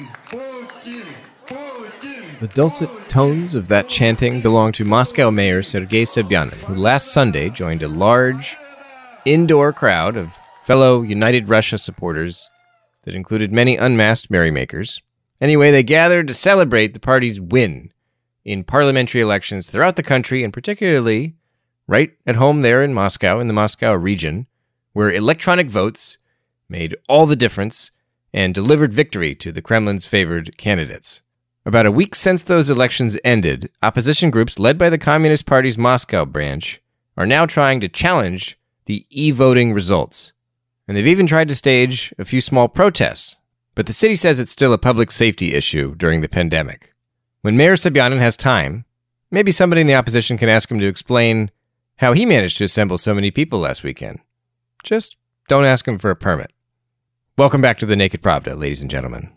The dulcet tones of that chanting belong to Moscow Mayor Sergei Sobyanin, who last Sunday joined a large, indoor crowd of fellow United Russia supporters that included many unmasked merrymakers. Anyway, they gathered to celebrate the party's win in parliamentary elections throughout the country, and particularly right at home there in Moscow, in the Moscow region, where electronic votes made all the difference and delivered victory to the Kremlin's favored candidates. About a week since those elections ended, opposition groups led by the Communist Party's Moscow branch are now trying to challenge the e-voting results. And they've even tried to stage a few small protests. But the city says it's still a public safety issue during the pandemic. When Mayor Sobyanin has time, maybe somebody in the opposition can ask him to explain how he managed to assemble so many people last weekend. Just don't ask him for a permit. Welcome back to The Naked Pravda, ladies and gentlemen.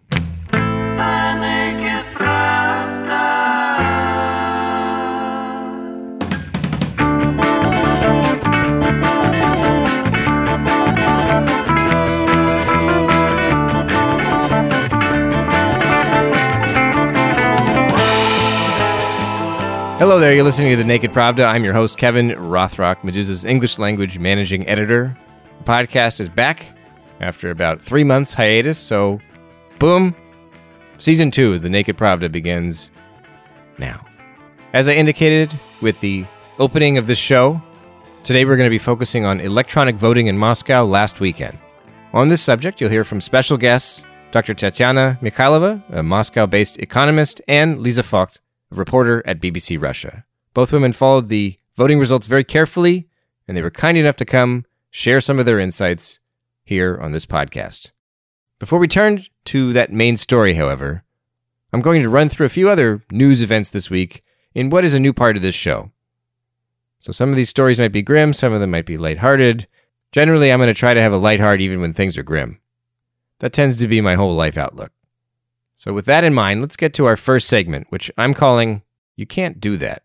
Hello there, you're listening to The Naked Pravda. I'm your host, Kevin Rothrock, Medusa's English language managing editor. The podcast is back after about 3 months hiatus, so boom, Season 2 of The Naked Pravda begins now. As I indicated with the opening of this show, today we're going to be focusing on electronic voting in Moscow last weekend. On this subject, you'll hear from special guests Dr. Tatiana Mikhailova, a Moscow-based economist, and Lisa Vogt, a reporter at BBC Russia. Both women followed the voting results very carefully, and they were kind enough to come share some of their insights here on this podcast. Before we turn to that main story, however, I'm going to run through a few other news events this week in what is a new part of this show. So some of these stories might be grim, some of them might be lighthearted. Generally, I'm going to try to have a light heart even when things are grim. That tends to be my whole life outlook. So with that in mind, let's get to our first segment, which I'm calling You Can't Do That.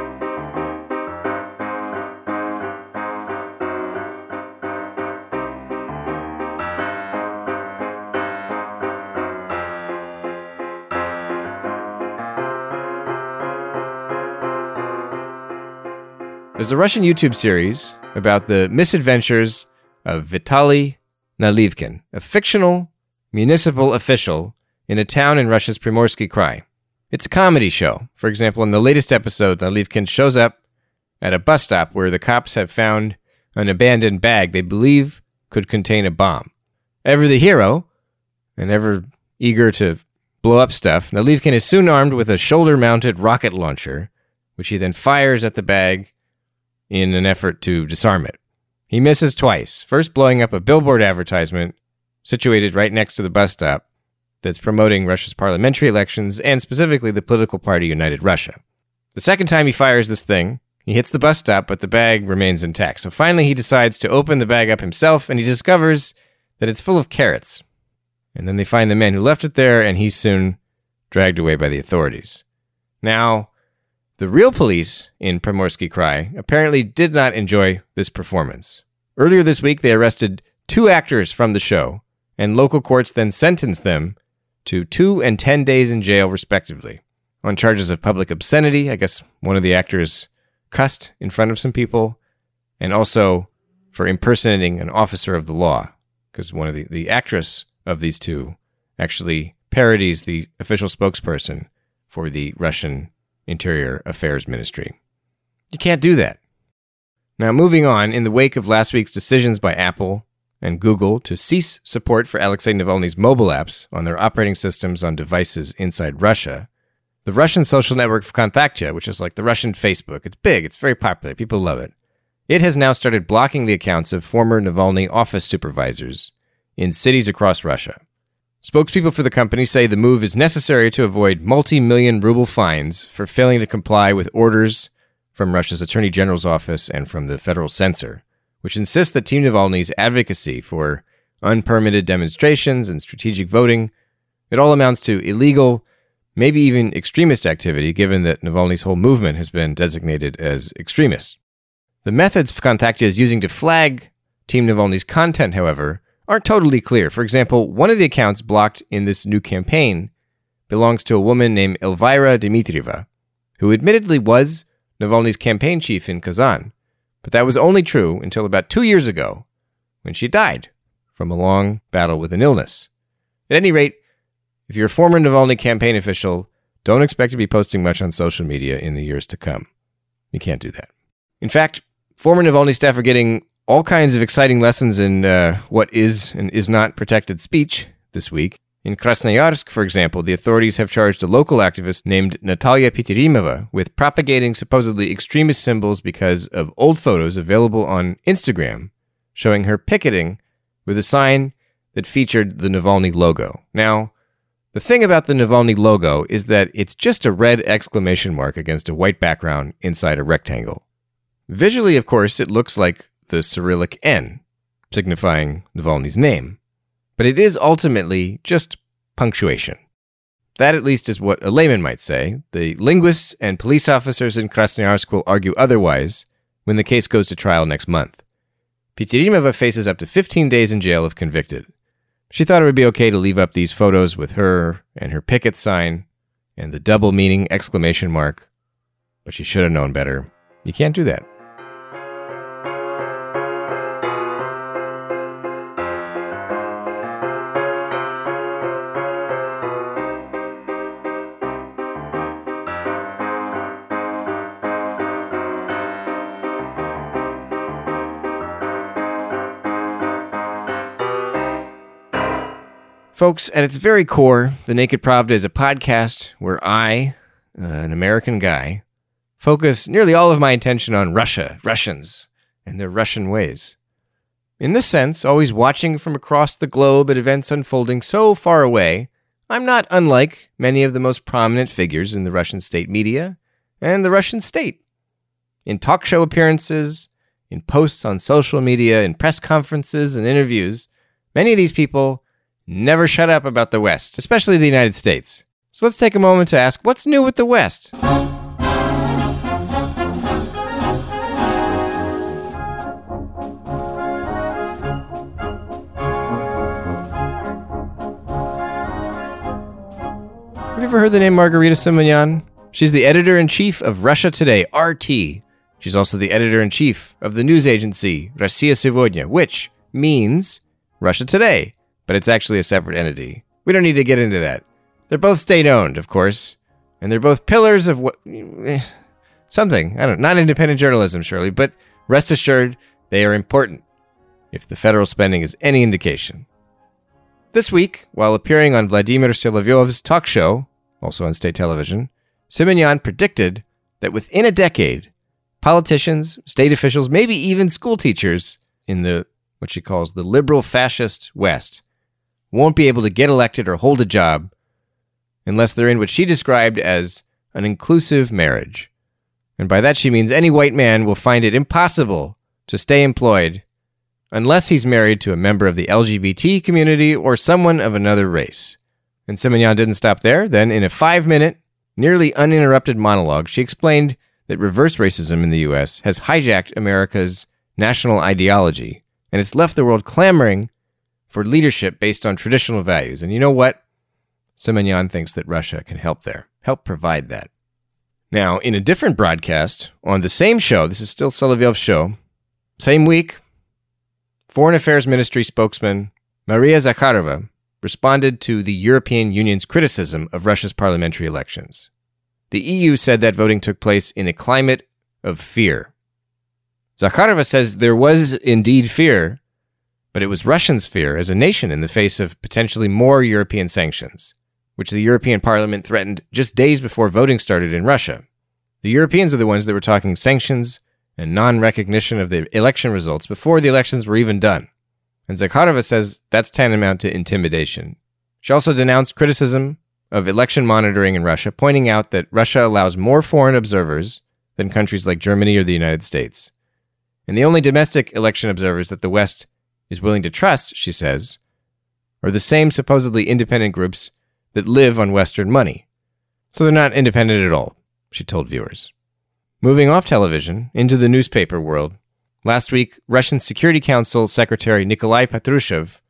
There's a Russian YouTube series about the misadventures of Vitaly Nalyvkin, a fictional municipal official in a town in Russia's Primorsky Krai. It's a comedy show. For example, in the latest episode, Nalyvkin shows up at a bus stop where the cops have found an abandoned bag they believe could contain a bomb. Ever the hero, and ever eager to blow up stuff, Nalyvkin is soon armed with a shoulder-mounted rocket launcher, which he then fires at the bag in an effort to disarm it. He misses twice, first blowing up a billboard advertisement situated right next to the bus stop that's promoting Russia's parliamentary elections and specifically the political party United Russia. The second time he fires this thing, he hits the bus stop, but the bag remains intact. So finally he decides to open the bag up himself, and he discovers that it's full of carrots. And then they find the man who left it there, and he's soon dragged away by the authorities. Now, the real police in Primorsky Krai apparently did not enjoy this performance. Earlier this week, they arrested 2 actors from the show, and local courts then sentenced them to 2 and 10 days in jail, respectively, on charges of public obscenity. I guess one of the actors cussed in front of some people, and also for impersonating an officer of the law, because one of the actress of these 2 actually parodies the official spokesperson for the Russian Interior Affairs Ministry. You can't do that. Now, moving on, in the wake of last week's decisions by Apple and Google to cease support for Alexei Navalny's mobile apps on their operating systems on devices inside Russia, the Russian social network VKontakte, which is like the Russian Facebook, it's big, it's very popular, people love it. It has now started blocking the accounts of former Navalny office supervisors in cities across Russia. Spokespeople for the company say the move is necessary to avoid multi-million ruble fines for failing to comply with orders from Russia's Attorney General's office and from the federal censor, which insists that Team Navalny's advocacy for unpermitted demonstrations and strategic voting, it all amounts to illegal, maybe even extremist activity, given that Navalny's whole movement has been designated as extremist. The methods VKontakte is using to flag Team Navalny's content, however, aren't totally clear. For example, one of the accounts blocked in this new campaign belongs to a woman named Elvira Dmitrieva, who admittedly was Navalny's campaign chief in Kazan, but that was only true until about 2 years ago, when she died from a long battle with an illness. At any rate, if you're a former Navalny campaign official, don't expect to be posting much on social media in the years to come. You can't do that. In fact, former Navalny staff are getting all kinds of exciting lessons in what is and is not protected speech this week. In Krasnoyarsk, for example, the authorities have charged a local activist named Natalia Pitirimova with propagating supposedly extremist symbols because of old photos available on Instagram showing her picketing with a sign that featured the Navalny logo. Now, the thing about the Navalny logo is that it's just a red exclamation mark against a white background inside a rectangle. Visually, of course, it looks like the Cyrillic N, signifying Navalny's name. But it is ultimately just punctuation. That at least is what a layman might say. The linguists and police officers in Krasnoyarsk will argue otherwise when the case goes to trial next month. Pitirimova faces up to 15 days in jail if convicted. She thought it would be okay to leave up these photos with her and her picket sign and the double meaning exclamation mark, but she should have known better. You can't do that. Folks, at its very core, The Naked Pravda is a podcast where I, an American guy, focus nearly all of my attention on Russia, Russians, and their Russian ways. In this sense, always watching from across the globe at events unfolding so far away, I'm not unlike many of the most prominent figures in the Russian state media and the Russian state. In talk show appearances, in posts on social media, in press conferences and interviews, many of these people never shut up about the West, especially the United States. So let's take a moment to ask, what's new with the West? Have you ever heard the name Margarita Simonyan? She's the editor-in-chief of Russia Today, RT. She's also the editor-in-chief of the news agency, Rossiya Сегодня, which means Russia Today. But it's actually a separate entity. We don't need to get into that. They're both state-owned, of course, and they're both pillars of what... something. I don't know. Not independent journalism, surely, but rest assured, they are important, if the federal spending is any indication. This week, while appearing on Vladimir Solovyov's talk show, also on state television, Simonyan predicted that within a decade, politicians, state officials, maybe even school teachers in the, what she calls the liberal fascist West, won't be able to get elected or hold a job unless they're in what she described as an inclusive marriage. And by that she means any white man will find it impossible to stay employed unless he's married to a member of the LGBT community or someone of another race. And Simonyan didn't stop there. Then in a 5-minute, nearly uninterrupted monologue, she explained that reverse racism in the U.S. has hijacked America's national ideology, and it's left the world clamoring for leadership based on traditional values. And you know what? Simonyan thinks that Russia can help there, help provide that. Now, in a different broadcast, on the same show, this is still Solovyov's show, same week, Foreign Affairs Ministry spokesman Maria Zakharova responded to the European Union's criticism of Russia's parliamentary elections. The EU said that voting took place in a climate of fear. Zakharova says there was indeed fear, but it was Russians' fear as a nation in the face of potentially more European sanctions, which the European Parliament threatened just days before voting started in Russia. The Europeans are the ones that were talking sanctions and non-recognition of the election results before the elections were even done. And Zakharova says that's tantamount to intimidation. She also denounced criticism of election monitoring in Russia, pointing out that Russia allows more foreign observers than countries like Germany or the United States. And the only domestic election observers that the West is willing to trust, she says, are the same supposedly independent groups that live on Western money. So they're not independent at all, she told viewers. Moving off television into the newspaper world, last week, Russian Security Council Secretary Nikolai Patrushev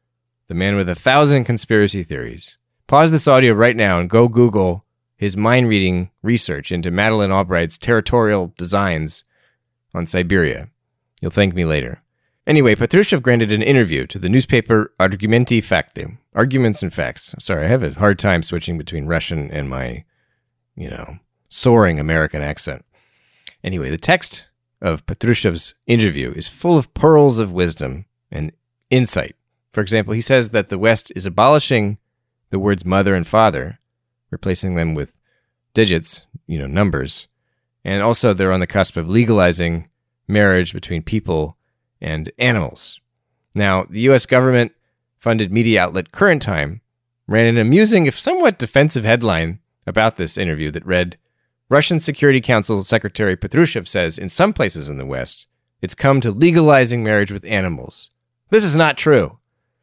the man with 1,000 conspiracy theories. Pause this audio right now and go Google his mind-reading research into Madeleine Albright's territorial designs on Siberia. You'll thank me later. Anyway, Patrushev granted an interview to the newspaper Argumenty Fakty, Arguments and Facts. Sorry, I have a hard time switching between Russian and my, soaring American accent. Anyway, the text of Patrushev's interview is full of pearls of wisdom and insight. For example, he says that the West is abolishing the words mother and father, replacing them with digits, numbers. And also they're on the cusp of legalizing marriage between people and animals. Now, the U.S. government-funded media outlet Current Time ran an amusing, if somewhat defensive headline about this interview that read, Russian Security Council Secretary Patrushev says in some places in the West, it's come to legalizing marriage with animals. This is not true.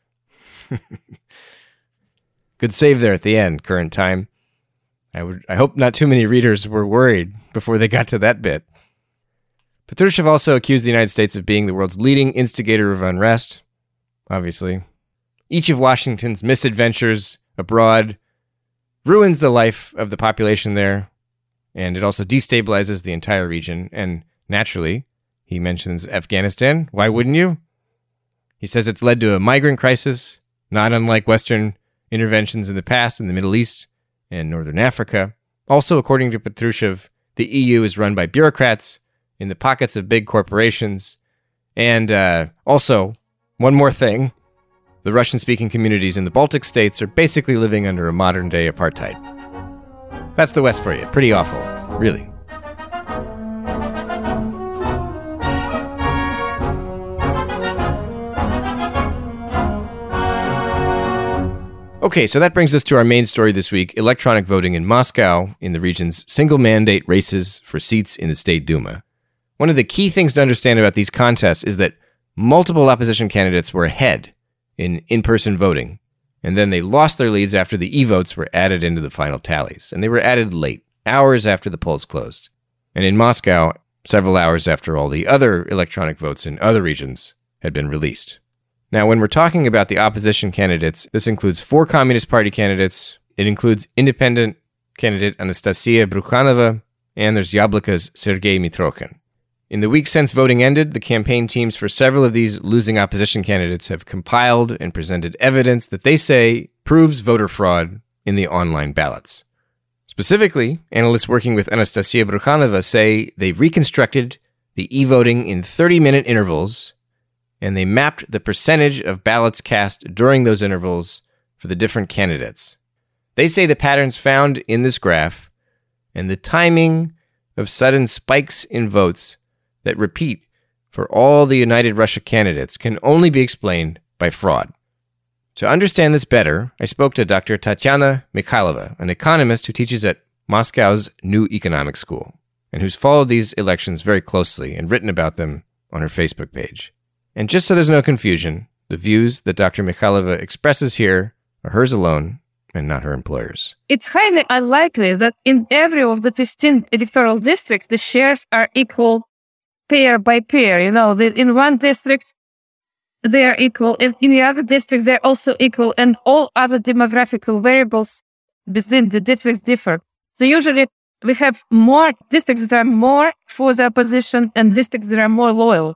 Good save there at the end, Current Time. I hope not too many readers were worried before they got to that bit. Patrushev also accused the United States of being the world's leading instigator of unrest, obviously. Each of Washington's misadventures abroad ruins the life of the population there, and it also destabilizes the entire region. And naturally, he mentions Afghanistan. Why wouldn't you? He says it's led to a migrant crisis, not unlike Western interventions in the past in the Middle East and Northern Africa. Also, according to Patrushev, the EU is run by bureaucrats in the pockets of big corporations. And also, one more thing, the Russian-speaking communities in the Baltic states are basically living under a modern-day apartheid. That's the West for you. Pretty awful, really. Okay, so that brings us to our main story this week, electronic voting in Moscow in the region's single-mandate races for seats in the State Duma. One of the key things to understand about these contests is that multiple opposition candidates were ahead in in-person voting, and then they lost their leads after the e-votes were added into the final tallies. And they were added late, hours after the polls closed. And in Moscow, several hours after all the other electronic votes in other regions had been released. Now, when we're talking about the opposition candidates, this includes 4 Communist Party candidates, it includes independent candidate Anastasia Brukhanova, and there's Yabliko's Sergei Mitrokhin. In the week since voting ended, the campaign teams for several of these losing opposition candidates have compiled and presented evidence that they say proves voter fraud in the online ballots. Specifically, analysts working with Anastasia Brukhanova say they reconstructed the e-voting in 30-minute intervals, and they mapped the percentage of ballots cast during those intervals for the different candidates. They say the patterns found in this graph and the timing of sudden spikes in votes that repeat for all the United Russia candidates can only be explained by fraud. To understand this better, I spoke to Dr. Tatiana Mikhailova, an economist who teaches at Moscow's New Economic School, and who's followed these elections very closely and written about them on her Facebook page. And just so there's no confusion, the views that Dr. Mikhailova expresses here are hers alone and not her employer's. It's highly unlikely that in every of the 15 electoral districts, the shares are equal pair by pair. In one district, they are equal, and in the other district, they're also equal, and all other demographical variables within the districts differ. So usually, we have more districts that are more for the opposition and districts that are more loyal,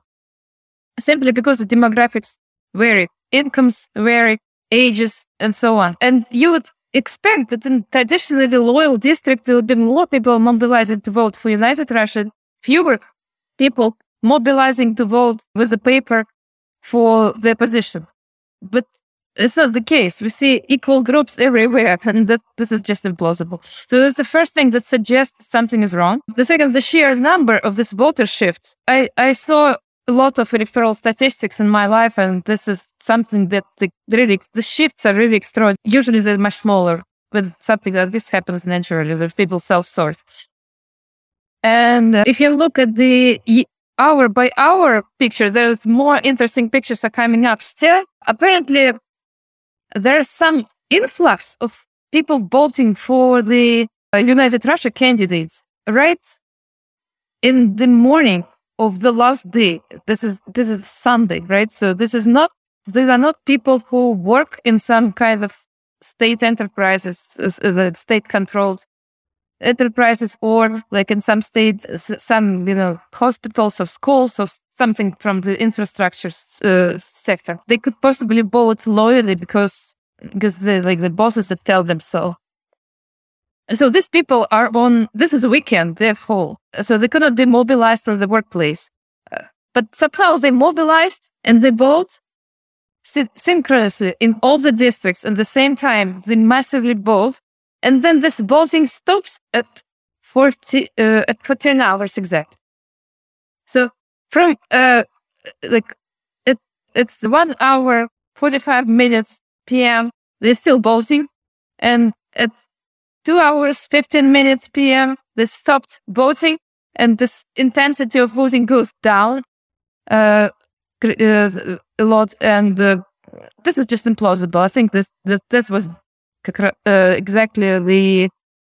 simply because the demographics vary, incomes vary, ages, and so on. And you would expect that in traditionally loyal districts, there will be more people mobilizing to vote for United Russia, fewer people mobilizing to vote with a paper for the opposition. But it's not the case. We see equal groups everywhere, and this is just implausible. So that's the first thing that suggests something is wrong. The second, the sheer number of these voter shifts. I saw a lot of electoral statistics in my life, and this is something that the shifts are really extraordinary. Usually they're much smaller, but something like this happens naturally, that people self-sort. And if you look at the hour-by-hour picture, there's more interesting pictures are coming up. Still, apparently, there's some influx of people voting for the United Russia candidates right in the morning of the last day. This is Sunday, right? So this is not these are not people who work in some kind of state enterprises, state-controlled enterprises, or like in some states, some hospitals or schools or something from the infrastructure sector. They could possibly vote loyally because the bosses that tell them so. So these people are on. This is a weekend, they're full, so they cannot be mobilized on the workplace. But somehow they mobilized and they vote synchronously in all the districts at the same time. They massively vote. And then this voting stops at 14 hours exact. So from it's 1 hour 45 minutes PM, they're still voting, and at 2 hours 15 minutes PM, they stopped voting, and this intensity of voting goes down a lot. And this is just implausible. I think this was exactly the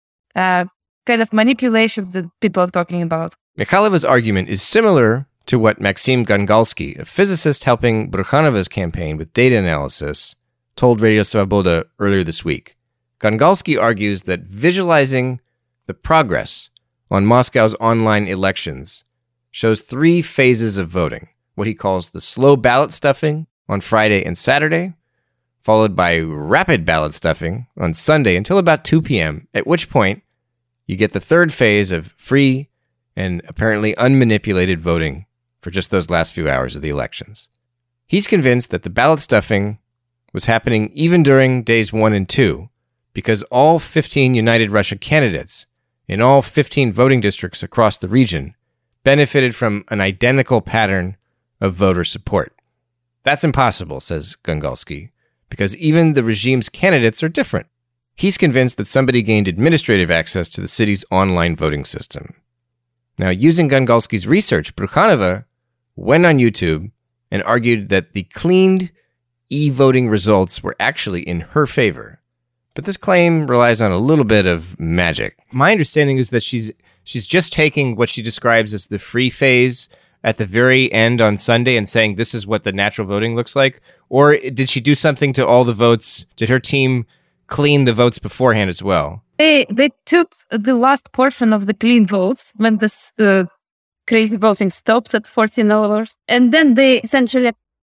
kind of manipulation that people are talking about. Mikhailova's argument is similar to what Maxim Gongalsky, a physicist helping Brukhaneva's campaign with data analysis, told Radio Svoboda earlier this week. Gongalsky argues that visualizing the progress on Moscow's online elections shows 3 phases of voting, what he calls the slow ballot stuffing on Friday and Saturday, followed by rapid ballot stuffing on Sunday until about 2 p.m., at which point you get the third phase of free and apparently unmanipulated voting for just those last few hours of the elections. He's convinced that the ballot stuffing was happening even during days 1 and 2, because all 15 United Russia candidates in all 15 voting districts across the region benefited from an identical pattern of voter support. That's impossible, says Gongalsky, because even the regime's candidates are different. He's convinced that somebody gained administrative access to the city's online voting system. Now, using Gongalsky's research, Brukhaneva went on YouTube and argued that the cleaned e-voting results were actually in her favor. But this claim relies on a little bit of magic. My understanding is that she's just taking what she describes as the free phase at the very end on Sunday and saying this is what the natural voting looks like? Or did she do something to all the votes? Did her team clean the votes beforehand as well? They took the last portion of the clean votes when this crazy voting stopped at 14 hours. And then they essentially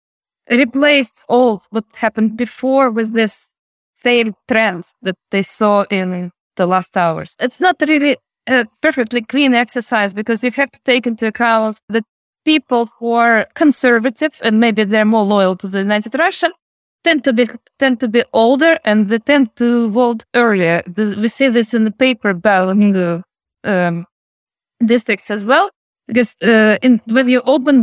replaced all what happened before with this same trend that they saw in the last hours. It's not really a perfectly clean exercise because you have to take into account that people who are conservative and maybe they're more loyal to the United Russia tend to be older and they tend to vote earlier. We see this in the paper ballot districts as well, because when you open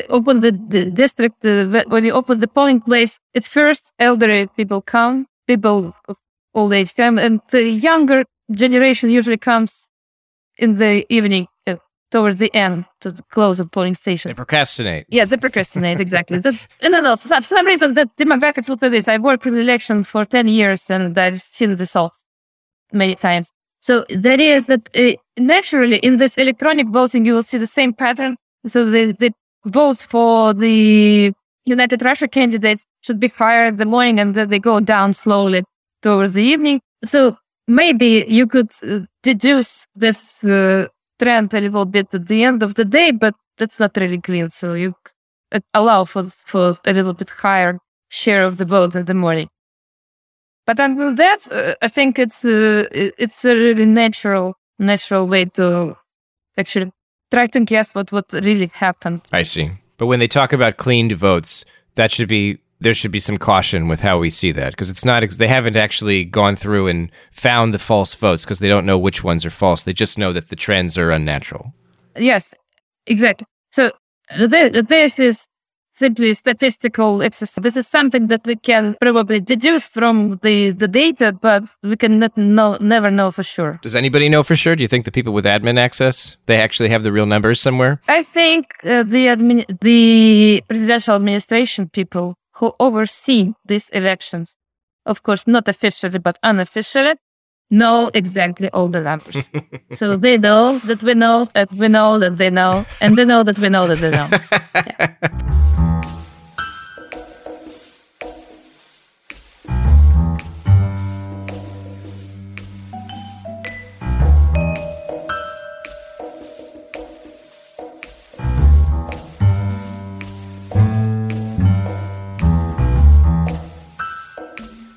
the district, when you open the polling place, at first elderly people come, people of old age come, and the younger generation usually comes in the evening. Towards the end, to the close of polling station. They procrastinate. Yeah, they procrastinate, exactly. No. For some reason, that demographics look like this. I worked in the election for 10 years, and I've seen this all many times. So that is that naturally, in this electronic voting, you will see the same pattern. So the votes for the United Russia candidates should be higher in the morning, and then they go down slowly toward the evening. So maybe you could deduce this trend a little bit at the end of the day, but that's not really clean. So you allow for a little bit higher share of the vote in the morning. But until that, I think it's a really natural way to actually try to guess what really happened. I see. But when they talk about cleaned votes, there should be some caution with how we see that, because it's not. They haven't actually gone through and found the false votes because they don't know which ones are false. They just know that the trends are unnatural. Yes, exactly. So this is simply statistical exercise. This is something that we can probably deduce from the data, but we can never know for sure. Does anybody know for sure? Do you think the people with admin access, they actually have the real numbers somewhere? I think the presidential administration people who oversee these elections, of course, not officially, but unofficially, know exactly all the numbers. So they know that we know that we know that they know, and they know that we know that they know. Yeah.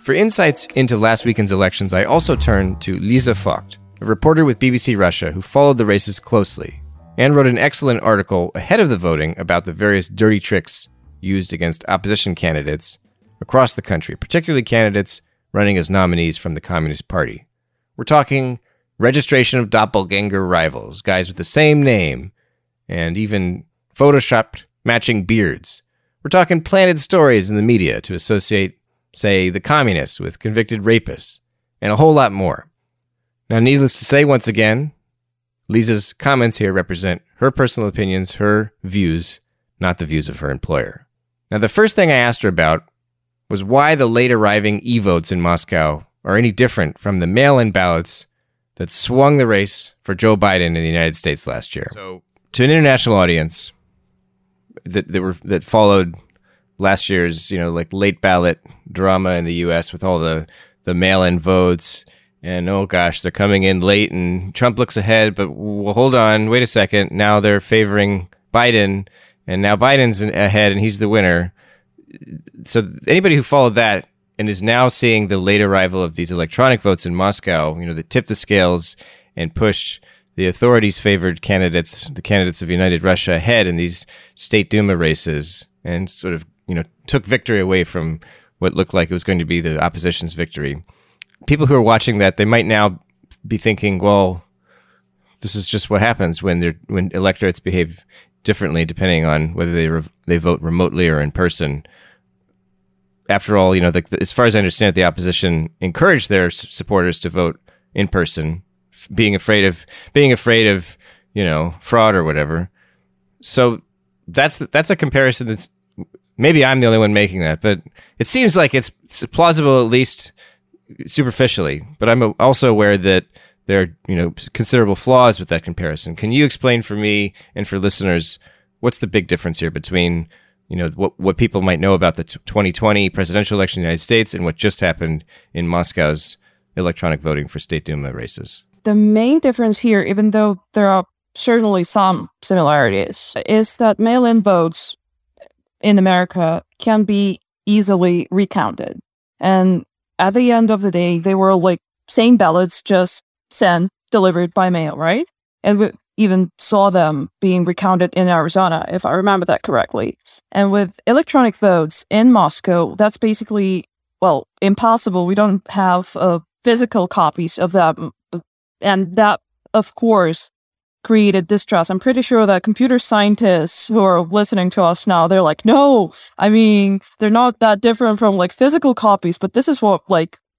For insights into last weekend's elections, I also turned to Lisa Vogt, a reporter with BBC Russia who followed the races closely and wrote an excellent article ahead of the voting about the various dirty tricks used against opposition candidates across the country, particularly candidates running as nominees from the Communist Party. We're talking registration of doppelganger rivals, guys with the same name, and even photoshopped matching beards. We're talking planted stories in the media to associate, say, the communists with convicted rapists, and a whole lot more. Now, needless to say, once again, Lisa's comments here represent her personal opinions, her views, not the views of her employer. Now, the first thing I asked her about was why the late arriving e-votes in Moscow are any different from the mail-in ballots that swung the race for Joe Biden in the United States last year. So, to an international audience that followed last year's, late ballot drama in the U.S. with all the mail-in votes, and oh gosh, they're coming in late, and Trump looks ahead, but well, hold on, wait a second, now they're favoring Biden, and now Biden's ahead, and he's the winner. So anybody who followed that and is now seeing the late arrival of these electronic votes in Moscow, that tipped the scales and pushed the authorities favored candidates, the candidates of United Russia, ahead in these State Duma races, and sort of, took victory away from what looked like it was going to be the opposition's victory. People who are watching that, they might now be thinking, well, this is just what happens when electorates behave differently depending on whether they vote remotely or in person. After all, as far as I understand it, the opposition encouraged their supporters to vote in person, being afraid of fraud or whatever. So that's a comparison that's, maybe I'm the only one making that, but it seems like it's plausible, at least superficially. But I'm also aware that there are considerable flaws with that comparison. Can you explain for me and for listeners what's the big difference here between what people might know about the 2020 presidential election in the United States and what just happened in Moscow's electronic voting for State Duma races? The main difference here, even though there are certainly some similarities, is that mail-in votes in America can be easily recounted. And at the end of the day, they were like same ballots, just delivered by mail, right? And we even saw them being recounted in Arizona, if I remember that correctly. And with electronic votes in Moscow, that's basically, impossible. We don't have physical copies of them. And that, of course, created distrust. I'm pretty sure that computer scientists who are listening to us now, they're like, no, they're not that different from physical copies, but this is what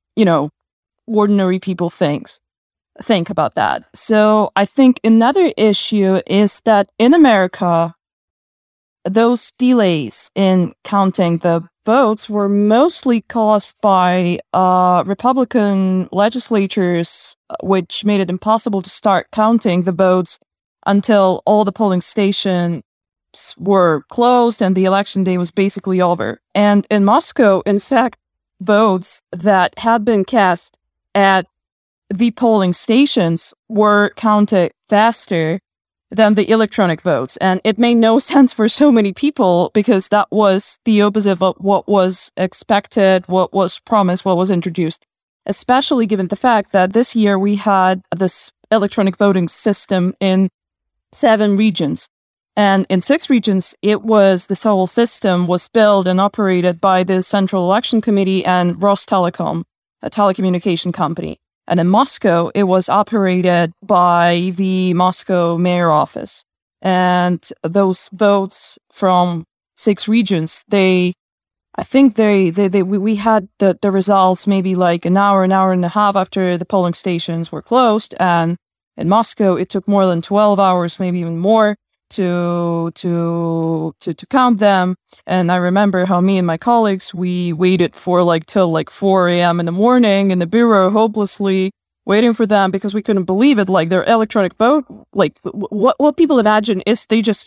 ordinary people think about that. So I think another issue is that in America, those delays in counting the votes were mostly caused by Republican legislatures, which made it impossible to start counting the votes until all the polling stations were closed and the election day was basically over. And in Moscow, in fact, votes that had been cast at the polling stations were counted faster than the electronic votes. And it made no sense for so many people because that was the opposite of what was expected, what was promised, what was introduced, especially given the fact that this year we had this electronic voting system in 7 regions. And in 6 regions, this whole system was built and operated by the Central Election Committee and Rostelecom, a telecommunication company. And in Moscow, it was operated by the Moscow mayor office. And those votes from 6 regions, we had the results maybe an hour and a half after the polling stations were closed. And in Moscow, it took more than 12 hours, maybe even more, to count them. And I remember how me and my colleagues, we waited for till 4 a.m. in the morning in the bureau, hopelessly waiting for them because we couldn't believe it. Their electronic vote, what people imagine is they just,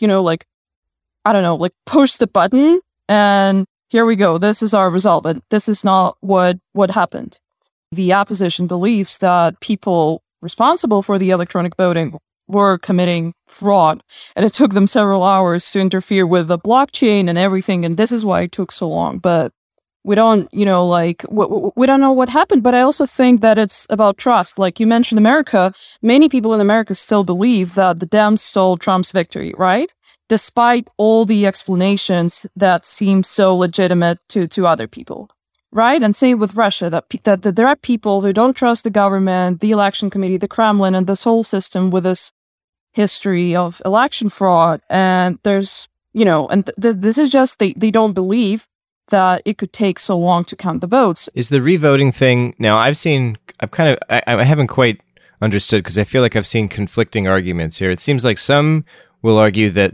push the button and here we go. This is our result. But this is not what happened. The opposition believes that people responsible for the electronic voting were committing fraud, and it took them several hours to interfere with the blockchain and everything, and this is why it took so long. But we don't, we don't know what happened. But I also think that it's about trust. Like you mentioned America, many people in America still believe that the Dems stole Trump's victory, right? Despite all the explanations that seem so legitimate to other people, right? And same with Russia, that there are people who don't trust the government, the election committee, the Kremlin, and this whole system with this history of election fraud. And there's, this is just, they don't believe that it could take so long to count the votes. Is the revoting thing, now I haven't quite understood, because I feel like I've seen conflicting arguments here. It seems like some are arguing that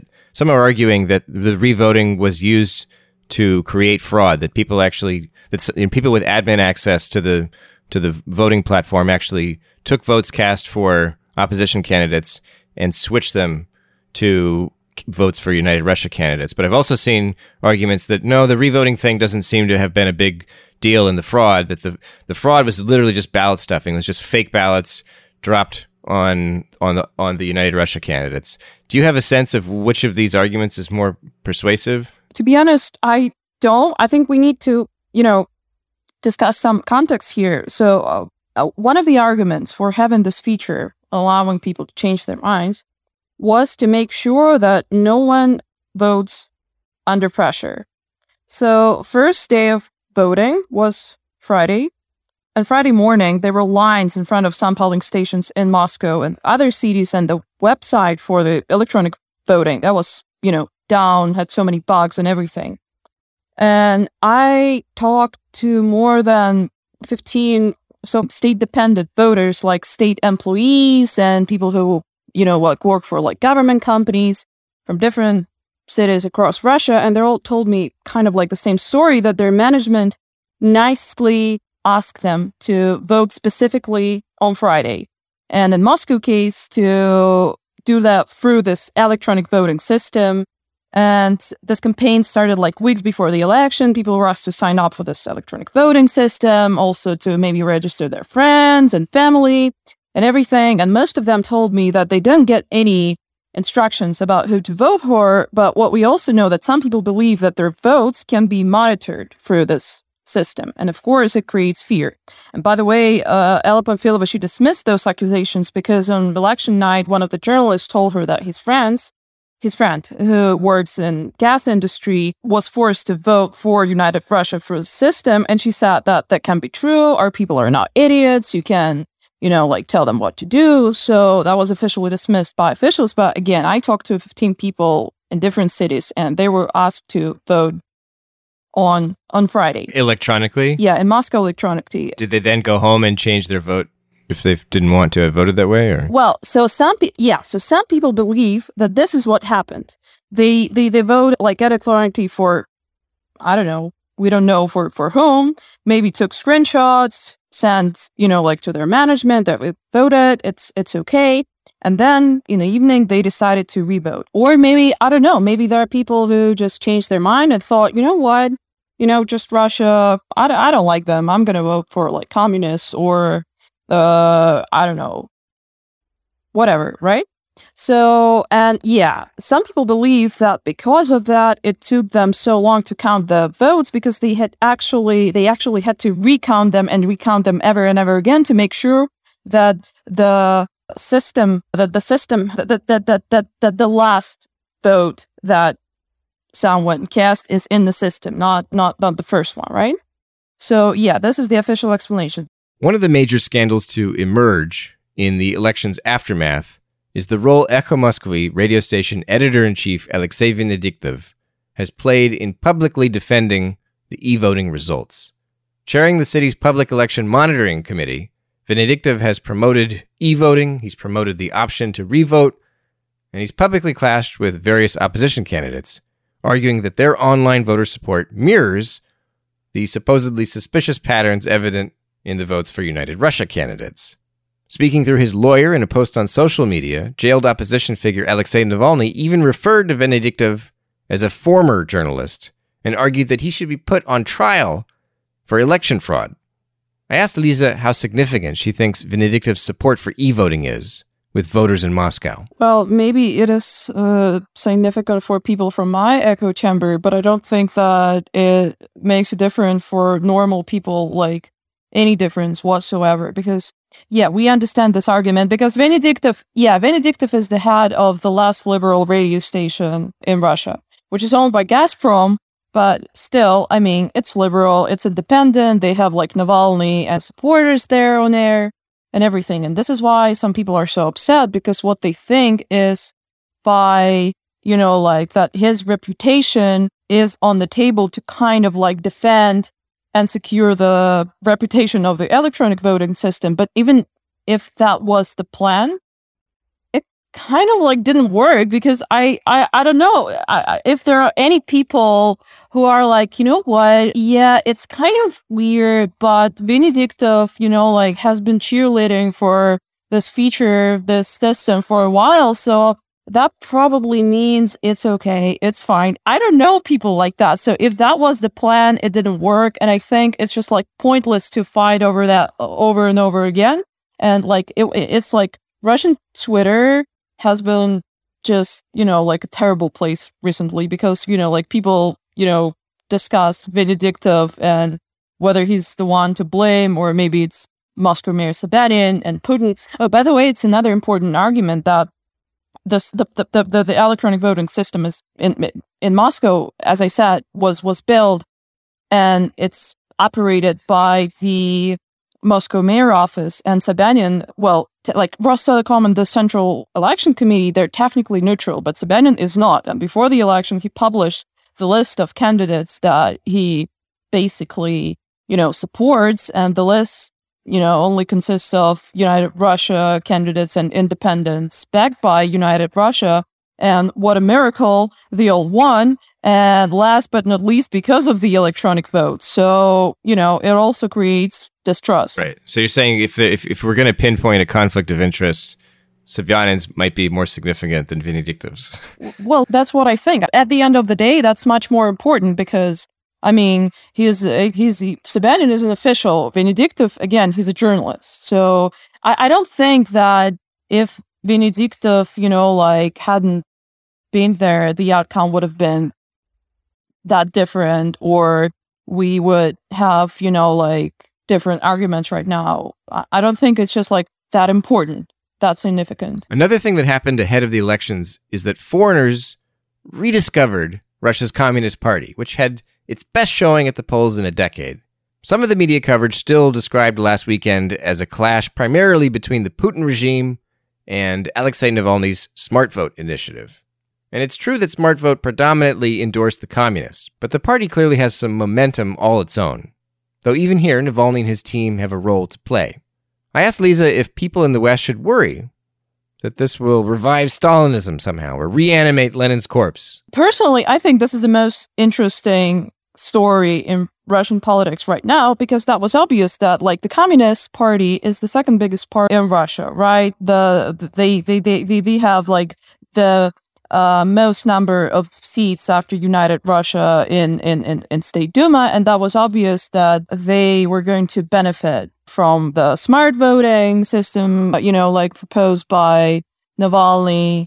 the revoting was used to create fraud, that people with admin access to the voting platform actually took votes cast for opposition candidates and switched them to votes for United Russia candidates. But I've also seen arguments that no, the revoting thing doesn't seem to have been a big deal in the fraud, that the fraud was literally just ballot stuffing. It was just fake ballots dropped on the United Russia candidates. Do you have a sense of which of these arguments is more persuasive? To be honest, I don't. I think we need to, discuss some context here. So one of the arguments for having this feature, allowing people to change their minds, was to make sure that no one votes under pressure. So first day of voting was Friday. And Friday morning, there were lines in front of some polling stations in Moscow and other cities, and the website for the electronic voting, that was, down, had so many bugs and everything. And I talked to more than 15 state-dependent voters, like state employees and people who work for government companies from different cities across Russia. And they all told me kind of like the same story, that their management nicely asked them to vote specifically on Friday. And in Moscow case, to do that through this electronic voting system. And this campaign started weeks before the election. People were asked to sign up for this electronic voting system, also to maybe register their friends and family and everything. And most of them told me that they didn't get any instructions about who to vote for. But what we also know, that some people believe that their votes can be monitored through this system. And of course, it creates fear. And by the way, Ella Pamfilova, she dismissed those accusations because on election night, one of the journalists told her that his friend who works in gas industry was forced to vote for United Russia for the system. And she said that can be true. Our people are not idiots. You can, tell them what to do. So that was officially dismissed by officials. But again, I talked to 15 people in different cities, and they were asked to vote on Friday. Electronically? Yeah, in Moscow electronically. Did they then go home and change their vote if they didn't want to have voted that way? Or? Well, so some people believe that this is what happened. They vote electronically for, I don't know, we don't know for whom, maybe took screenshots, sent, to their management that we voted, it's okay. And then in the evening, they decided to revote. Or maybe, I don't know, maybe there are people who just changed their mind and thought, you know what, just Russia, I don't like them. I'm going to vote for communists or, I don't know, whatever, right? So, and yeah, some people believe that because of that, it took them so long to count the votes because they actually had to recount them ever and ever again to make sure that the last vote that someone cast is in the system, not the first one, right? So yeah, this is the official explanation. One of the major scandals to emerge in the election's aftermath is the role Echo Moskvy radio station editor-in-chief Alexei Venediktov has played in publicly defending the e-voting results. Chairing the city's public election monitoring committee, Venediktov has promoted e-voting, he's promoted the option to revote, and he's publicly clashed with various opposition candidates, arguing that their online voter support mirrors the supposedly suspicious patterns evident in the votes for United Russia candidates. Speaking through his lawyer in a post on social media, jailed opposition figure Alexei Navalny even referred to Venediktov as a former journalist and argued that he should be put on trial for election fraud. I asked Lisa how significant she thinks Venediktov's support for e-voting is with voters in Moscow? Well, maybe it is significant for people from my echo chamber, but I don't think that it makes a difference for normal people, like any difference whatsoever. Because, yeah, we understand this argument because Venediktov is the head of the last liberal radio station in Russia, which is owned by Gazprom. But still, I mean, it's liberal, it's independent. They have like Navalny and supporters there on air and everything. And this is why some people are so upset, because what they think is by, like that his reputation is on the table to kind of like defend and secure the reputation of the electronic voting system. But even if that was the plan, it kind of like didn't work, because I don't know if there are any people who are like, you know what, yeah, it's kind of weird, but Venediktov, like has been cheerleading for this feature, this system for a while, so that probably means it's okay, it's fine. I don't know people like that. So if that was the plan, it didn't work, and I think it's just like pointless to fight over that over and over again. And like it's like Russian Twitter has been just, like a terrible place recently, because, like people, discuss Venediktov and whether he's the one to blame, or maybe it's Moscow Mayor Sobyanin and Putin. Oh, by the way, it's another important argument that the electronic voting system is in Moscow, as I said, was built and it's operated by the Moscow Mayor Office, and Sobyanin, well, like Rostelecom and the Central Election Committee, they're technically neutral, but Sobyanin is not. And before the election, he published the list of candidates that he basically, supports, and the list, only consists of United Russia candidates and independents backed by United Russia. And what a miracle, they all won. And last but not least, because of the electronic vote. So, it also creates distrust. Right. So you're saying if we're going to pinpoint a conflict of interest, Sobyanin's might be more significant than Venediktov's. Well, that's what I think. At the end of the day, that's much more important, because, I mean, Sobyanin is an official. Venediktov, again, he's a journalist. So I don't think that if Venediktov, hadn't been there, the outcome would have been that different, or we would have, different arguments right now. I don't think it's just like that important, that significant. Another thing that happened ahead of the elections is that foreigners rediscovered Russia's Communist Party, which had its best showing at the polls in a decade. Some of the media coverage still described last weekend as a clash primarily between the Putin regime and Alexei Navalny's Smart Vote initiative. And it's true that Smart Vote predominantly endorsed the communists, but the party clearly has some momentum all its own. Though even here, Navalny and his team have a role to play. I asked Lisa if people in the West should worry that this will revive Stalinism somehow or reanimate Lenin's corpse. Personally, I think this is the most interesting story in Russian politics right now, because that was obvious that like the Communist Party is the second biggest party in Russia, right? They have like the most number of seats after United Russia in State Duma, and that was obvious that they were going to benefit from the smart voting system, like proposed by Navalny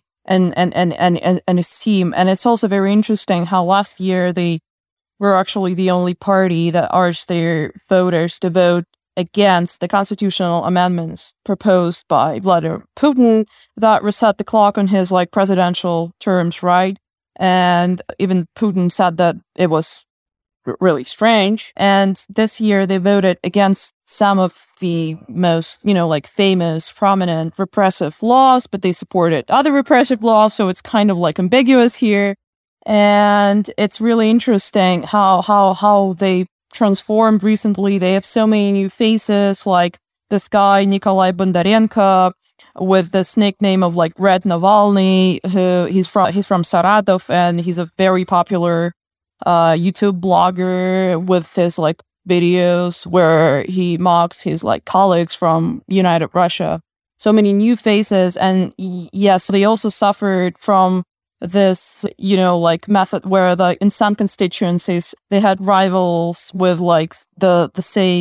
and his team. And it's also very interesting how last year they were actually the only party that urged their voters to vote against the constitutional amendments proposed by Vladimir Putin that reset the clock on his presidential terms, right? And even Putin said that it was really strange. And this year they voted against some of the most, famous, prominent repressive laws, but they supported other repressive laws. So it's kind of ambiguous here. And it's really interesting how they transformed recently. They have so many new faces, like this guy Nikolai Bondarenko with this nickname of Red Navalny, who he's from Saratov, and he's a very popular YouTube blogger with his videos where he mocks his colleagues from United Russia. So many new faces, and yes, they also suffered from this, method where in some constituencies they had rivals with the same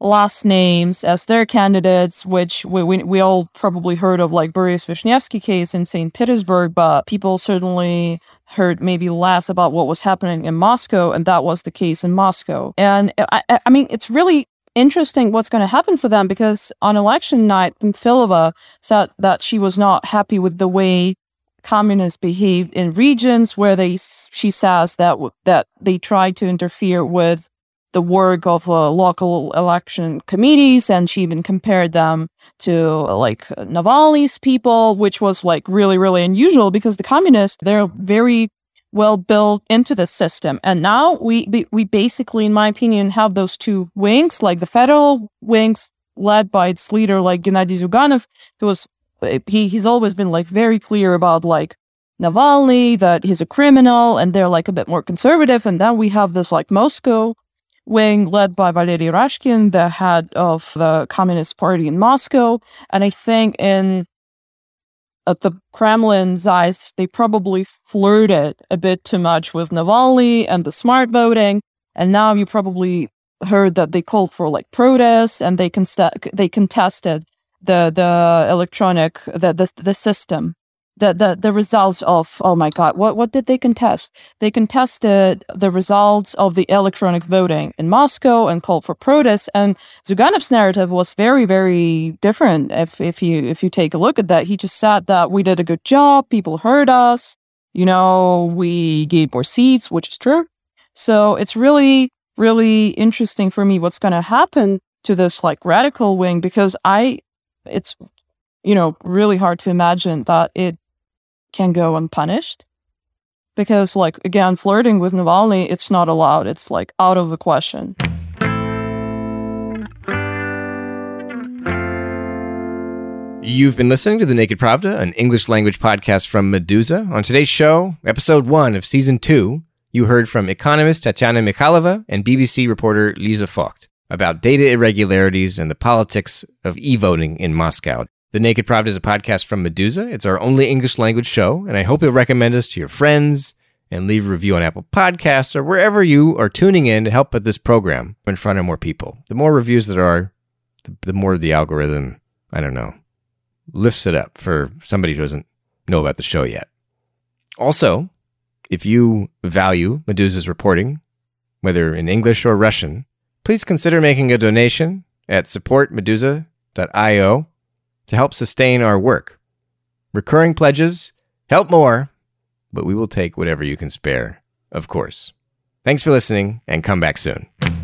last names as their candidates, which we all probably heard of, like Boris Vishnevsky case in St. Petersburg, but people certainly heard maybe less about what was happening in Moscow, and that was the case in Moscow. And I mean, it's really interesting what's going to happen for them, because on election night, Pamfilova said that she was not happy with the way communists behaved in regions where she says that they tried to interfere with the work of local election committees, and she even compared them to like Navalny's people, which was like really, really unusual, because the communists, they're very well built into the system. And now we basically, in my opinion, have those two wings, like the federal wings led by its leader, like Gennady Zyuganov, who was, he's always been like very clear about like Navalny, that he's a criminal, and they're like a bit more conservative. And then we have this like Moscow wing led by Valery Rashkin, the head of the Communist Party in Moscow. And I think at the Kremlin's eyes, they probably flirted a bit too much with Navalny and the smart voting. And now you probably heard that they called for like protests, and they contested the electronic, the system. The results of, oh my God, what did they contest? They contested the results of the electronic voting in Moscow and called for protests. And Zyuganov's narrative was very, very different. If you take a look at that, he just said that we did a good job, people heard us, we gave more seats, which is true. So it's really, really interesting for me what's going to happen to this like radical wing, because it's really hard to imagine that it can go unpunished, because like, again, flirting with Navalny, it's not allowed. It's like out of the question. You've been listening to The Naked Pravda, an English language podcast from Meduza. On today's show, episode 1 of season 2, you heard from economist Tatiana Mikhailova and BBC reporter Lisa Vogt about data irregularities and the politics of e-voting in Moscow. The Naked Pravda is a podcast from Meduza. It's our only English language show, and I hope you'll recommend us to your friends and leave a review on Apple Podcasts or wherever you are tuning in to help put this program in front of more people. The more reviews there are, the more the algorithm, lifts it up for somebody who doesn't know about the show yet. Also, if you value Meduza's reporting, whether in English or Russian, please consider making a donation at supportmeduza.io to help sustain our work. Recurring pledges help more, but we will take whatever you can spare, of course. Thanks for listening, and come back soon.